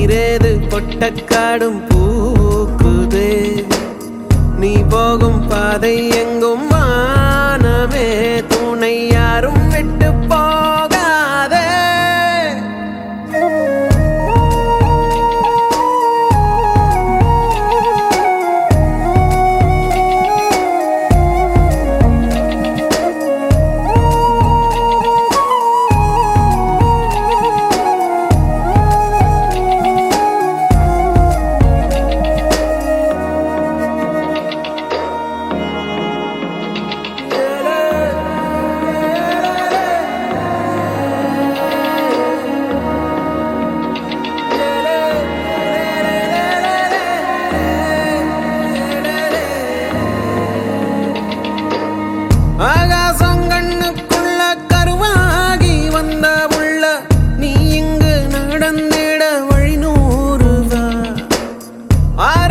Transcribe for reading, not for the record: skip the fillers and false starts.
உயிரேது பொட்டக்காடும் பூக்குதே நீ போகும் பாதை எங்கும் வானமே துணை யாரும் விட்டு போகாதே ஆகாசம் கண்ணுக்குள்ள கருவாகி வந்த உள்ள நீ இங்கு நடந்திட வழி நூறுதா